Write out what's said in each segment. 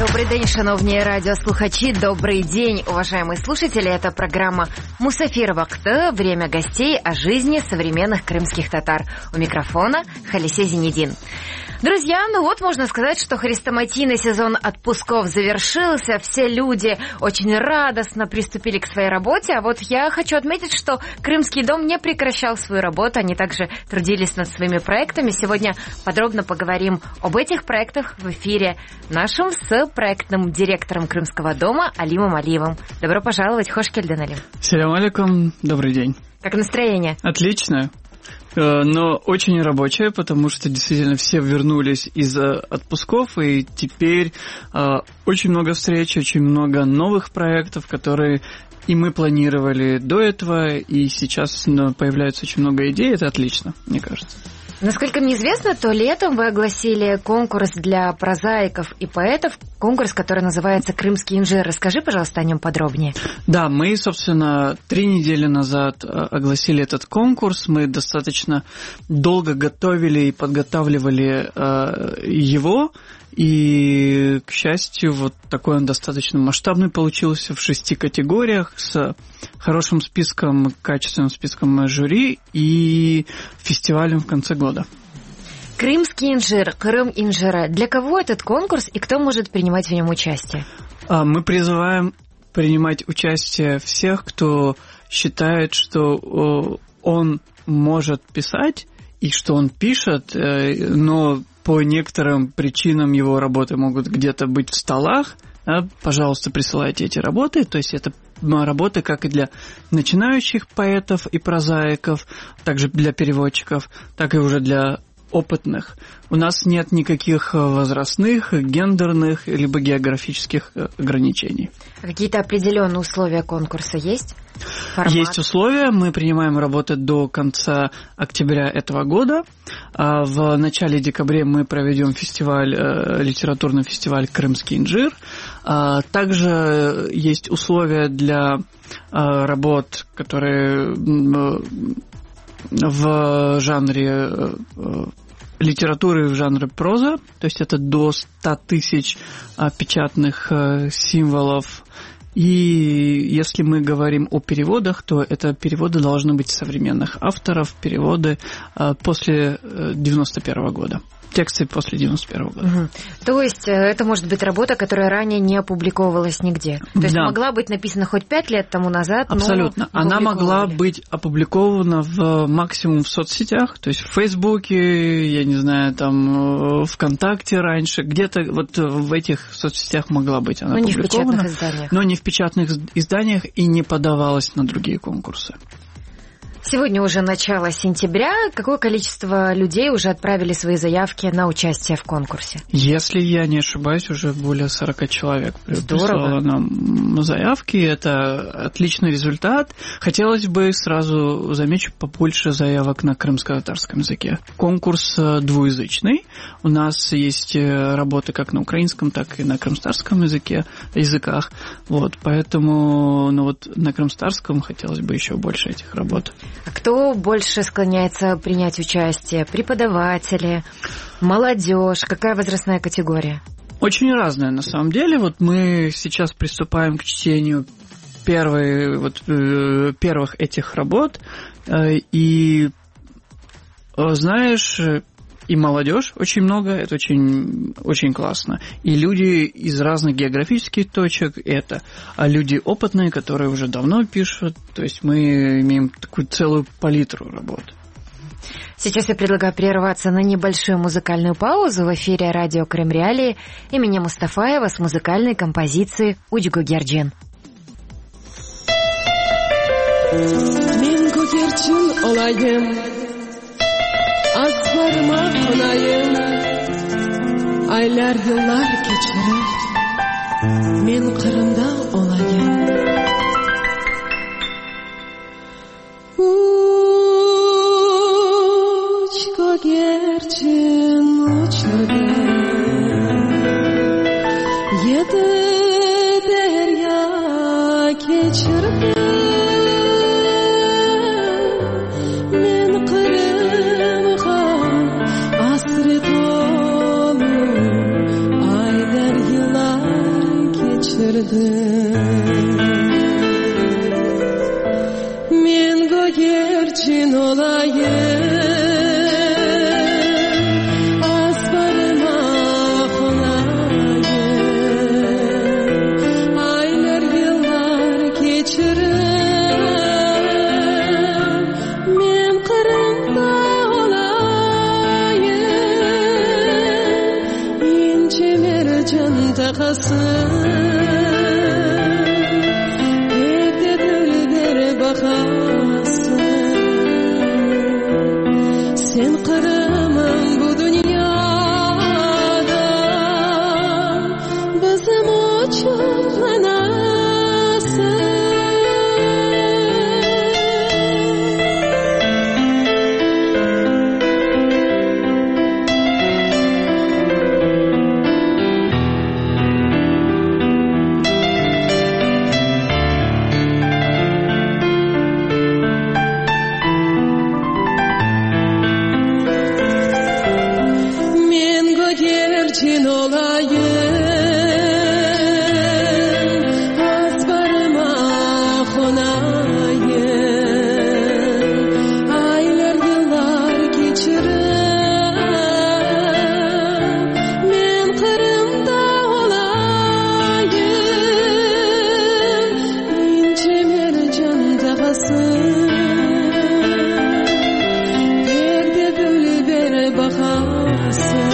Добрий день, шановні радиослухачи. Добрый день, уважаемые слушатели. Это программа «Мусафир Вакты. Время гостей о жизни современных крымских татар». У микрофона Халисе Зинедин. Друзья, можно сказать, что хрестоматийный сезон отпусков завершился. Все люди очень радостно приступили к своей работе. А вот я хочу отметить, что Крымский дом не прекращал свою работу. Они также трудились над своими проектами. Сегодня подробно поговорим об этих проектах в эфире нашим с проектным директором Крымского дома Алимом Алиевым. Добро пожаловать, хош келден, Алим. Салям алейкум, добрый день. Как настроение? Отлично. Но очень рабочая, потому что действительно все вернулись из отпусков, и теперь очень много встреч, очень много новых проектов, которые и мы планировали до этого, и сейчас появляется очень много идей, это отлично, мне кажется. Насколько мне известно, то летом вы огласили конкурс для прозаиков и поэтов, конкурс, который называется «Крымский инжир». Расскажи, пожалуйста, о нем подробнее. Да, мы, собственно, 3 недели назад огласили этот конкурс. Мы достаточно долго готовили и подготавливали его. И, к счастью, вот такой он достаточно масштабный получился в 6 категориях с хорошим списком, качественным списком жюри и фестивалем в конце года. Крымский инжир, Крым инжира. Для кого этот конкурс и кто может принимать в нем участие? Мы призываем принимать участие всех, кто считает, что он может писать и что он пишет, но по некоторым причинам его работы могут где-то быть в столах. Да, пожалуйста, присылайте эти работы. То есть это работы как и для начинающих поэтов и прозаиков, также для переводчиков, так и уже для опытных. У нас нет никаких возрастных, гендерных либо географических ограничений. А какие-то определенные условия конкурса есть? Формат? Есть условия. Мы принимаем работы до конца октября этого года. В начале декабря мы проведем фестиваль, литературный фестиваль «Крымский инжир». Также есть условия для работ, которые в жанре литературы, в жанре проза, то есть это до 100 тысяч печатных символов. И если мы говорим о переводах, то это переводы должны быть современных авторов, переводы после 91 года. Тексты после 91 года. Угу. То есть это может быть работа, которая ранее не опубликовывалась нигде? То есть могла быть написана хоть 5 лет тому назад, абсолютно. Но она могла быть опубликована в максимум в соцсетях, то есть в Фейсбуке, я не знаю, там ВКонтакте раньше, где-то вот в этих соцсетях могла быть она опубликована. Но не в печатных изданиях. Но не в печатных изданиях и не подавалась на другие конкурсы. Сегодня уже начало сентября. Какое количество людей уже отправили свои заявки на участие в конкурсе? Если я не ошибаюсь, уже более 40 человек прислало нам заявки. Это отличный результат. Хотелось бы, сразу замечу, побольше заявок на крымско-татарском языке. Конкурс двуязычный. У нас есть работы как на украинском, так и на крымстарском языках. Вот, поэтому на крымстарском хотелось бы еще больше этих работ. А кто больше склоняется принять участие? Преподаватели, молодежь? Какая возрастная категория? Очень разная, на самом деле. Вот мы сейчас приступаем к чтению первых этих работ. И, знаешь, и молодежь очень много, это очень, очень классно. И люди из разных географических точек, а люди опытные, которые уже давно пишут. То есть мы имеем такую целую палитру работ. Сейчас я предлагаю прерваться на небольшую музыкальную паузу в эфире радио Крым Реалии имени Мустафаева с музыкальной композицией «Учгу Герджин». Azlarıma konayım, aylar yıllar geçirir, men Kırım'da olayım. Uç Gogerçin, uç yedi derya geçirdi. Hasret olur aylar yıllar тахасın Bekte gülber bakasın Sen Kırım'ın bu dünyada Bizim için anasın Gerçin olayım Asbarıma konayım Aylar yıllar geçirip Men Kırım'da olayım İnce mercan tağasın Bekte gülber bakasın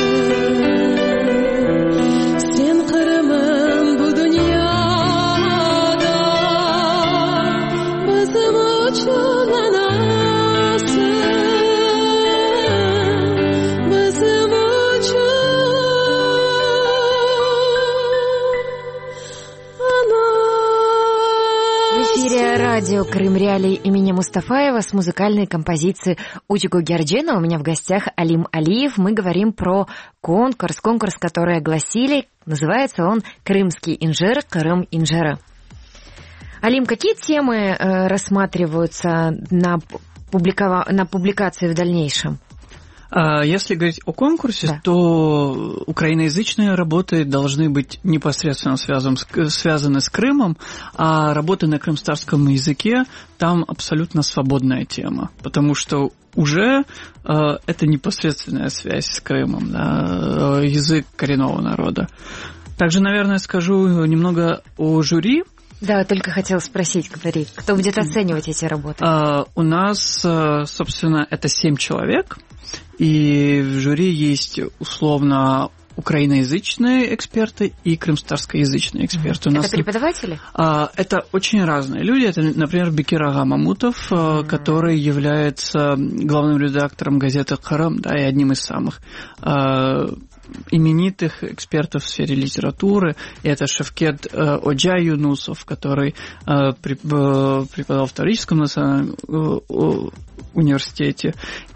Радио «Крым Реалии» имени Мустафаева с музыкальной композицией Учгу Герджена. У меня в гостях Алим Алиев. Мы говорим про конкурс, который огласили. Называется он «Крымский инжир. Крым инжира». Алим, какие темы рассматриваются на публикации в дальнейшем? Если говорить о конкурсе, да, то украиноязычные работы должны быть непосредственно связаны с Крымом, а работы на крымстарском языке там абсолютно свободная тема, потому что уже это непосредственная связь с Крымом, да, язык коренного народа. Также, наверное, скажу немного о жюри. Да, только хотела спросить, говори, кто будет оценивать эти работы? У нас, собственно, это 7 человек. И в жюри есть условно украиноязычные эксперты и крымстарскоязычные эксперты. Это преподаватели? Это очень разные люди. Это, например, Бекир Ага Мамутов, который является главным редактором газеты «Крым», да, и одним из самых именитых экспертов в сфере литературы. И это Шевкет Оджай Юнусов, который преподавал в Таврическом национальном университете.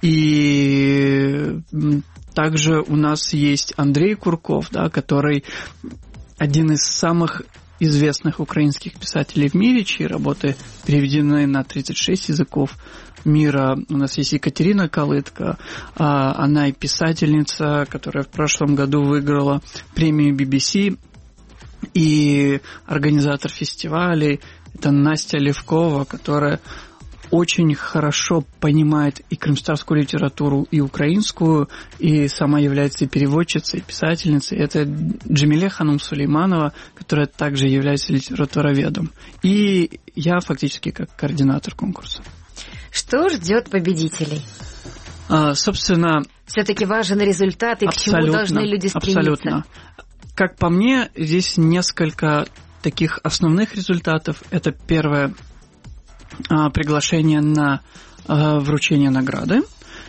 И также у нас есть Андрей Курков, да, который один из самых известных украинских писателей в мире, чьи работы переведены на 36 языков мира. У нас есть Екатерина Калытко, она и писательница, которая в прошлом году выиграла премию BBC, и организатор фестивалей. Это Настя Левкова, которая очень хорошо понимает и крымстарскую литературу, и украинскую, и сама является и переводчицей, и писательницей. Это Джамиле Ханум Сулейманова, которая также является литературоведом. И я фактически как координатор конкурса. Что ждет победителей? Собственно... Все-таки важен результат, и к чему должны люди стремиться? Абсолютно. Как по мне, здесь несколько таких основных результатов. Это первое – приглашение на вручение награды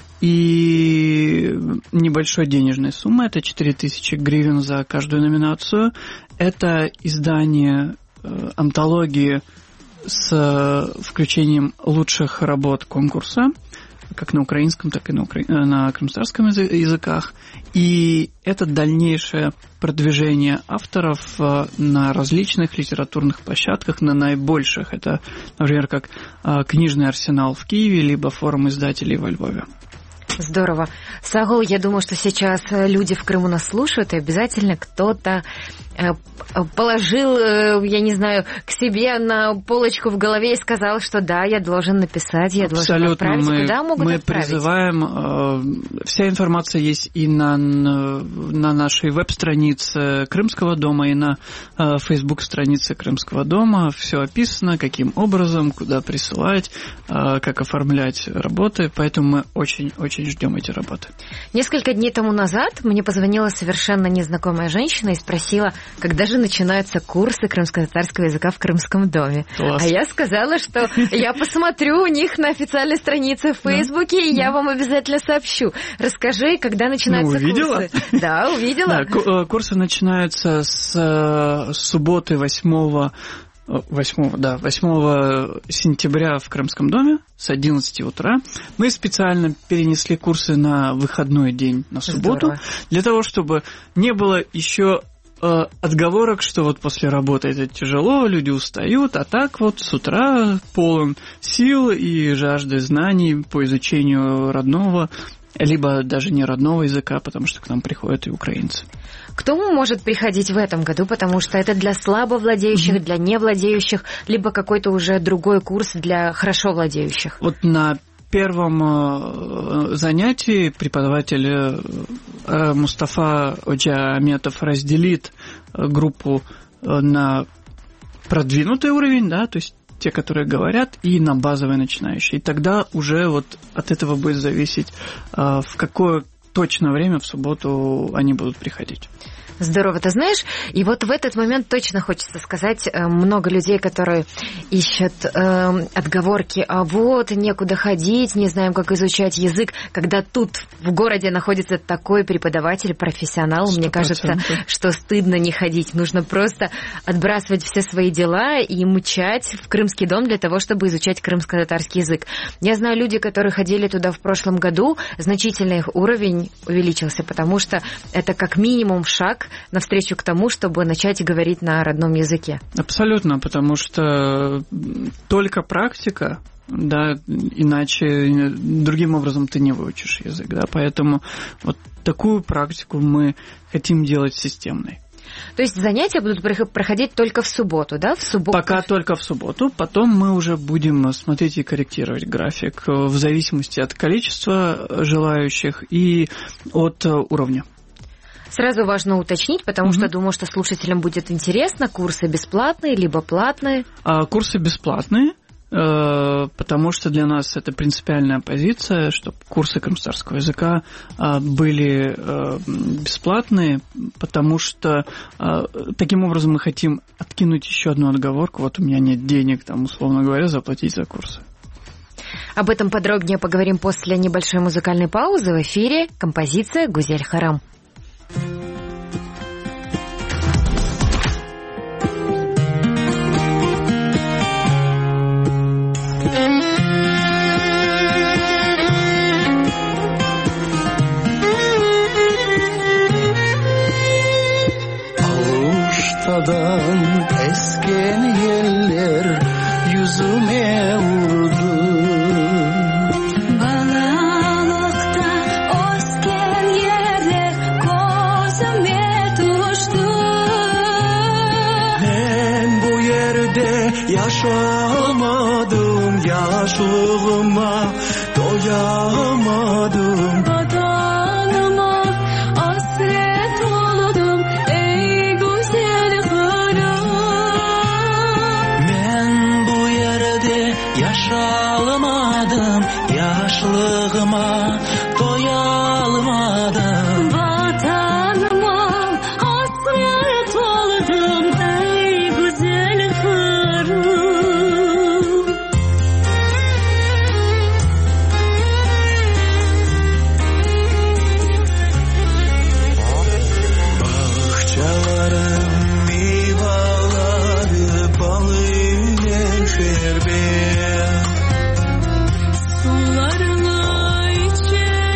и небольшой денежной суммы, это 4000 гривен за каждую номинацию. Это издание антологии с включением лучших работ конкурса, как на украинском, так и на крымстарском языках. И это дальнейшее продвижение авторов на различных литературных площадках, на наибольших. Это, например, как книжный арсенал в Киеве, либо форум издателей во Львове. Здорово. Сагул, я думаю, что сейчас люди в Крыму нас слушают, и обязательно кто-то положил, я не знаю, к себе на полочку в голове и сказал, что да, я должен написать, я должен отправить. Куда могут мы отправить? Призываем, вся информация есть и на нашей веб-странице Крымского дома, и на Facebook-странице Крымского дома. Все описано, каким образом, куда присылать, как оформлять работы, поэтому мы очень-очень ждем эти работы. Несколько дней тому назад мне позвонила совершенно незнакомая женщина и спросила, когда же начинаются курсы крымско-татарского языка в Крымском доме. Класс. А я сказала, что я посмотрю у них на официальной странице в Фейсбуке, и я вам обязательно сообщу. Расскажи, когда начинаются увидела? курсы. Да, увидела. Да, курсы начинаются с субботы 8 сентября в Крымском доме с 11 утра. Мы специально перенесли курсы на выходной день, на субботу, Здорово. для того, чтобы не было еще отговорок, что вот после работы это тяжело, люди устают, а так вот с утра полон сил и жажды знаний по изучению родного, либо даже не родного языка, потому что к нам приходят и украинцы. Кто может приходить в этом году, потому что это для слабо владеющих, для невладеющих, либо какой-то уже другой курс для хорошо владеющих? Вот на первом занятии преподаватель Мустафа Оджа-Аметов разделит группу на продвинутый уровень, да, то есть те, которые говорят, и на базовые начинающие. И тогда уже вот от этого будет зависеть, в какое точно время в субботу они будут приходить. Здорово, ты знаешь, и вот в этот момент точно хочется сказать, много людей, которые ищут отговорки, а вот некуда ходить, не знаем, как изучать язык, когда тут в городе находится такой преподаватель, профессионал, 100%. Мне кажется, что стыдно не ходить, нужно просто отбрасывать все свои дела и мчать в Крымский дом для того, чтобы изучать крымско-татарский язык. Я знаю люди, которые ходили туда в прошлом году, значительно их уровень увеличился, потому что это как минимум шаг навстречу к тому, чтобы начать говорить на родном языке. Абсолютно, потому что только практика, да, иначе другим образом ты не выучишь язык, да, поэтому вот такую практику мы хотим делать системной. То есть занятия будут проходить только в субботу, да? В субботу? Пока только в субботу, потом мы уже будем смотреть и корректировать график в зависимости от количества желающих и от уровня. Сразу важно уточнить, потому что думаю, что слушателям будет интересно, курсы бесплатные либо платные? Курсы бесплатные, потому что для нас это принципиальная позиция, чтобы курсы крымско-татарского языка были бесплатные, потому что таким образом мы хотим откинуть еще одну отговорку. Вот у меня нет денег, там, условно говоря, заплатить за курсы. Об этом подробнее поговорим после небольшой музыкальной паузы. В эфире композиция «Гузель Харам». Ağuştadan esken yeller yüzüme vurdu. Balalıkta osken yerler gözüme düştü. Ben bu yerde yaşamadım, yaşlığıma doyamadım. Vatanıma hasret oldum ey güzel Kırım. Ben bu yerde yaşalmadım, yaşlığıma doyalmadım. Vatanıma hasret oldum ey güzel Kırım. Bahçelerim meyveleri bal ile şerbet. Sularını içer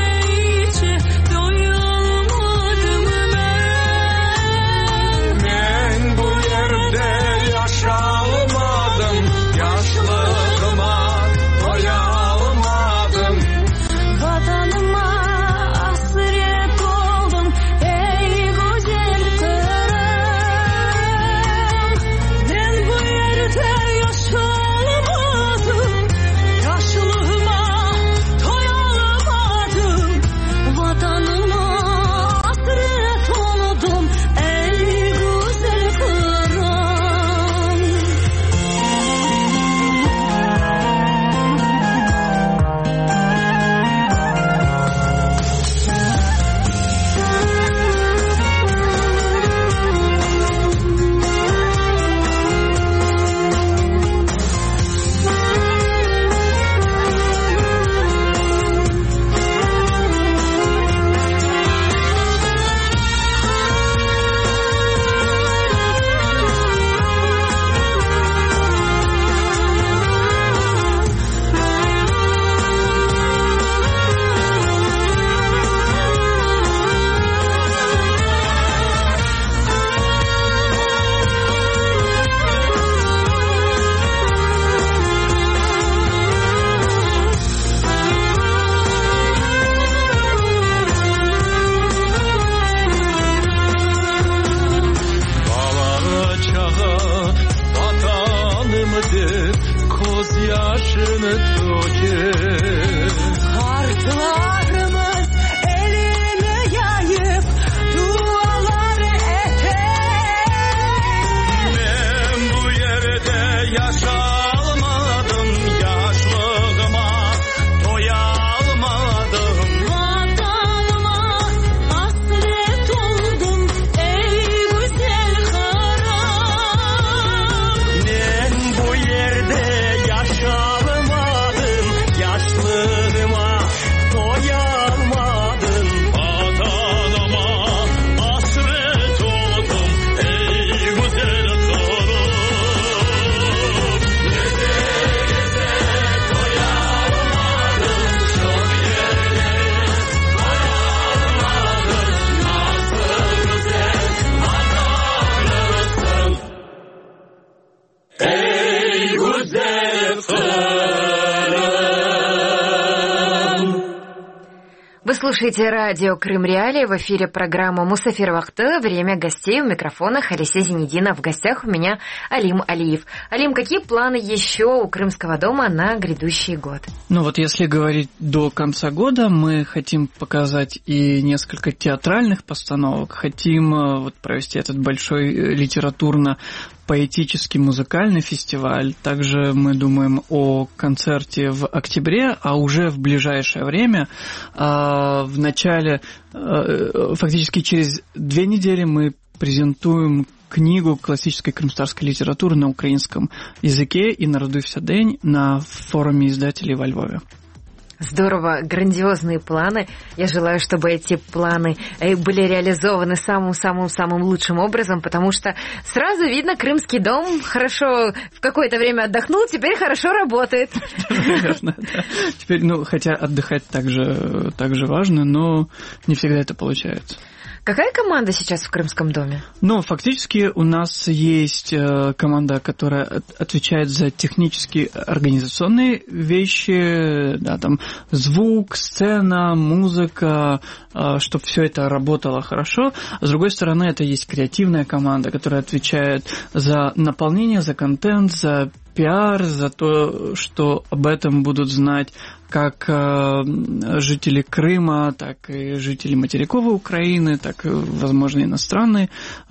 Вы слушаете радио Крым Реалии, в эфире программа Мусафир Вакты, время гостей, у микрофона Халисе Зинедина, в гостях у меня Алим Алиев. Алим, какие планы еще у Крымского дома на грядущий год? Ну вот если говорить до конца года, мы хотим показать и несколько театральных постановок, хотим вот провести этот большой литературно-поэтический музыкальный фестиваль. Также мы думаем о концерте в октябре, а уже в ближайшее время, в начале, фактически через 2 недели мы презентуем книгу классической крымстарской литературы на украинском языке и «Народився день» на форуме издателей во Львове. Здорово, грандиозные планы. Я желаю, чтобы эти планы были реализованы самым-самым-самым лучшим образом, потому что сразу видно, Крымский дом хорошо в какое-то время отдохнул, теперь хорошо работает. Наверное, да. Теперь, хотя отдыхать также важно, но не всегда это получается. Какая команда сейчас в Крымском доме? Фактически у нас есть команда, которая отвечает за технические организационные вещи, да, там звук, сцена, музыка, чтобы все это работало хорошо. А с другой стороны, это есть креативная команда, которая отвечает за наполнение, за контент, за пиар, за то, что об этом будут знать как жители Крыма, так и жители материковой Украины, так и, возможно, иностранные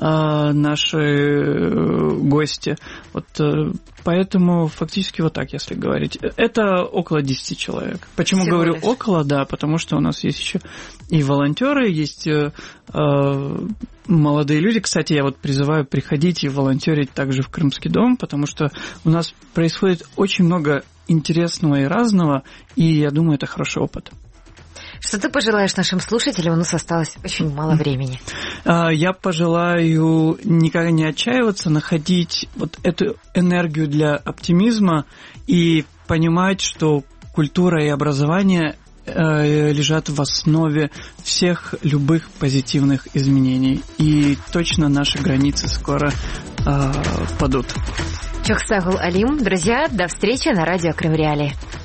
наши гости. Вот поэтому фактически вот так, если говорить. Это около 10 человек. Почему всего говорю лишь? около? Да, потому что у нас есть еще и волонтеры, есть молодые люди. Кстати, я вот призываю приходить и волонтерить также в Крымский дом, потому что у нас происходит очень много интересного и разного, и я думаю, это хороший опыт. Что ты пожелаешь нашим слушателям? У нас осталось очень мало времени. Я пожелаю никогда не отчаиваться, находить вот эту энергию для оптимизма и понимать, что культура и образование лежат в основе всех любых позитивных изменений. И точно наши границы скоро падут. Чохсагул Алим. Друзья, до встречи на радио Крым Реалии.